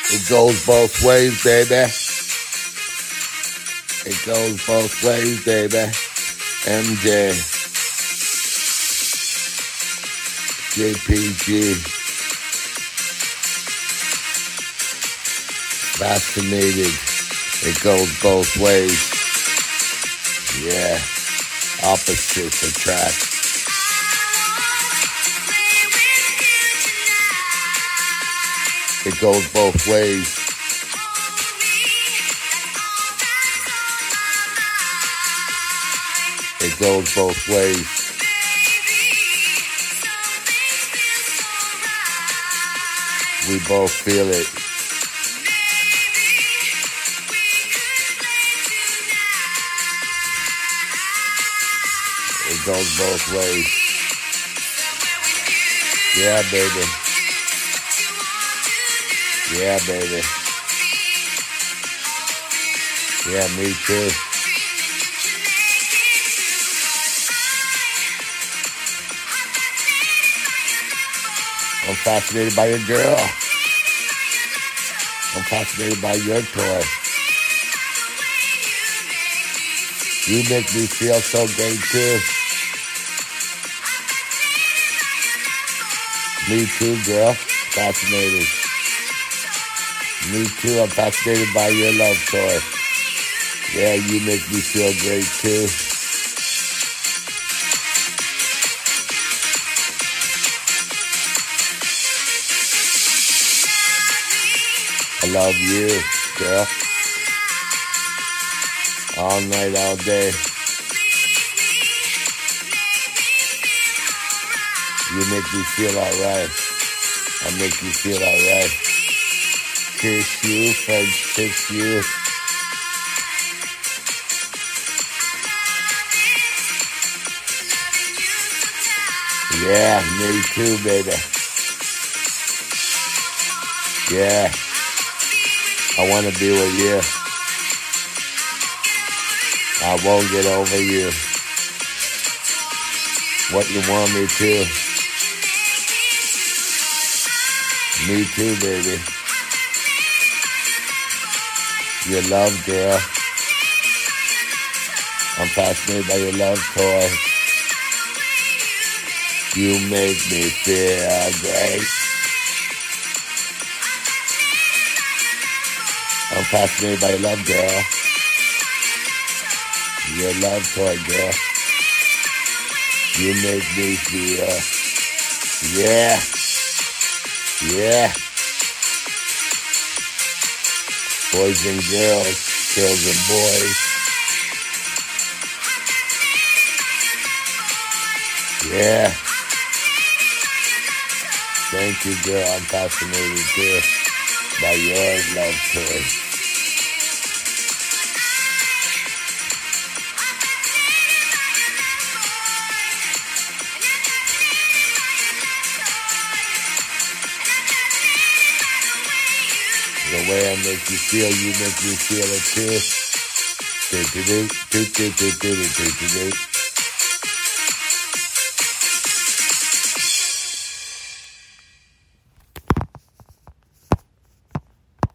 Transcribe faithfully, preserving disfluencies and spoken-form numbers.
It goes both ways, baby. It goes both ways, baby. M J. J P G. Vaccinated. It goes both ways. Yeah. Opposites attract. It goes both ways. It goes both ways. We both feel it. It goes both ways. Yeah, baby. Yeah, baby. Yeah, me too. I'm fascinated by your girl. I'm fascinated by your toy. You make me feel so great too. Me too, girl. Fascinated. Me too. I'm fascinated by your love toy. Yeah, you make me feel great too. I love you, girl. All night, all day. You make me feel alright. I make you feel alright. Kiss you, French kiss you. Yeah, me too, baby. Yeah. I want to be with you. I won't get over you. What you want me to. Me too, baby. Your love, girl. I'm fascinated by your love toy. You make me feel great. I'm fascinated by your love, girl. Your love toy, girl. You make me feel. Yeah. Yeah. Boys and girls, girls and boys. Yeah. Thank you, girl. I'm fascinated too by your love toy. The way I make you feel, you make me feel it too. Do do do do do do do do do do.